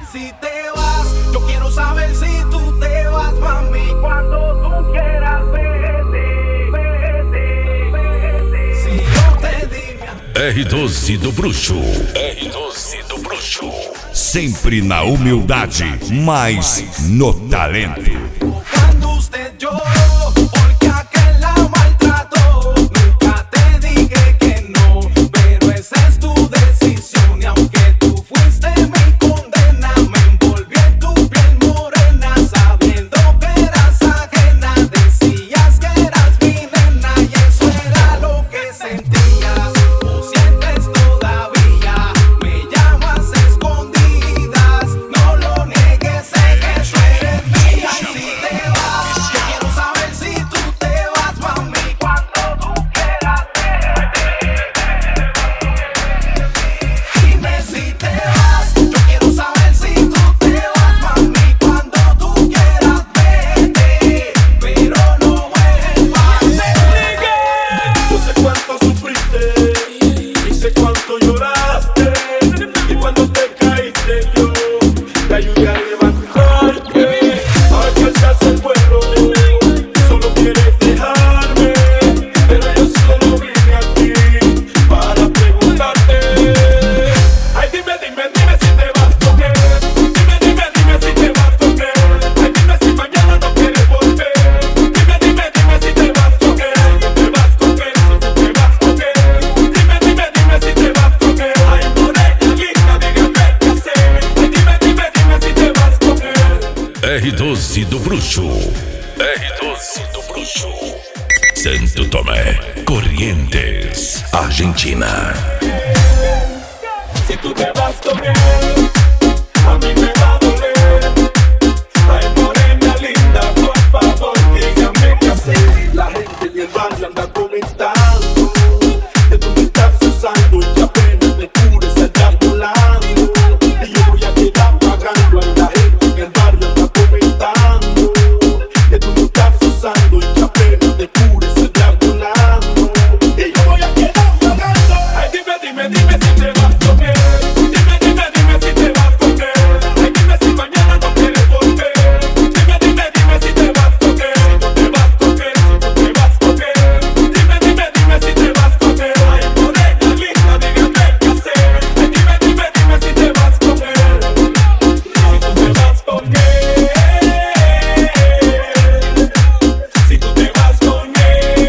Si te vas, yo quiero saber si tú te vas, mami. Cuando tú quieras, vete, vete, vete. Si yo te diga R12 do Bruxo. R12 do Bruxo. Sempre na humildade, mas no talento. cuando usted lloró, porque aquel la maltrató. Nunca te dije que no, pero esa es tu decisión. Y aunque tú fuiste mi condena, me envolví en tu piel morena, sabiendo que eras ajena. Decías que eras mi nena y eso era lo que sentías o sientes todavía. Me llamas escondidas, no lo niegues, sé que tú eres mía. Y si te vas, yo quiero saber si tú te vas, mami. Cuando tú quieras, dime si te vas. Yo quiero saber si tú te vas, mami. Cuando tú quieras, vete, pero no vuelvas. Yo sé cuánto sufriste y sé cuánto lloraste, y cuando te caíste yo te ayudé a levantarte. Ahora que alzas el vuelo, solo quieres dejarme, pero yo solo vine aquí para preguntarte. Ay, dime, dime, dime si te vas con él. Dime, dime, dime si te vas con él. Ay, dime si mañana no quieres volver. Dime, dime, dime si te vas con él. Si te vas con él, si te vas con él. Dime, dime, dime si te vas con él. Ay, morena linda, dígame qué hacer. Ay, dime, dime, dime si te vas con él. R12 do Bruxo. R12 do Bruxo. Santo Tomé, Corrientes, Argentina. Si tú te vas con él, a mí me va a doler. Ay, morena linda, por favor, dígame qué hacer. La gente del barrio anda comentando que tú me estás usando y que apenas me cures allá volando. Y yo voy a quedar pagando. Ay, la gente en el barrio anda comentando que tú me estás usando y que apenas me cures allá volando. Y yo voy a quedar pagando. Ay, dime, dime, dime si te vas con él. Dime, dime, dime si te vas con él. Ay, dime si mañana no quieres volver. Dime, dime, dime si te vas con él. Si te vas con él, si te vas con él. Dime, dime, dime si te vas con él. Ay, morena linda, dígame qué hacer. Ay, dime, dime, dime si te vas con él. Si tú te vas con él. Si tú te vas con él.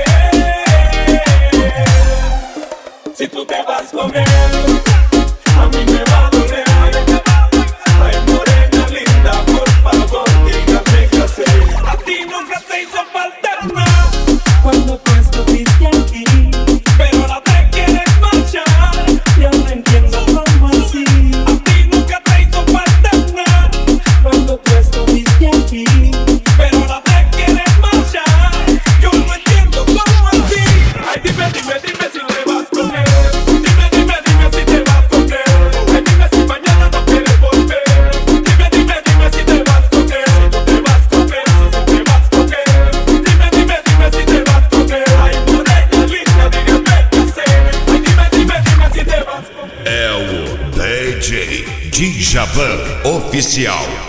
Si tú te vas con él, a mí me va a doler. Ay, morena linda, por favor, dígame qué hacer. A ti nunca te hizo falta nada cuando tú estuviste aquí, pero ahora te quieres marchar. Yo no entiendo cómo así. A ti nunca te hizo falta nada cuando tú estuviste aquí, pero ahora te quieres marchar. Yo no entiendo cómo así. Ay, dime, dime, dime si te vas con él. Dime, dime, dime si te vas con él. Ay, dime si mañana no quieres volver. Dime, dime, dime si te vas con él. Si te vas con él, si te vas con él. Dime, dime, dime si te vas con él. Ay, morena linda, dígame qué hacer. Ay, dime, dime, dime si te vas con él. É o DJ Djavan Oficial.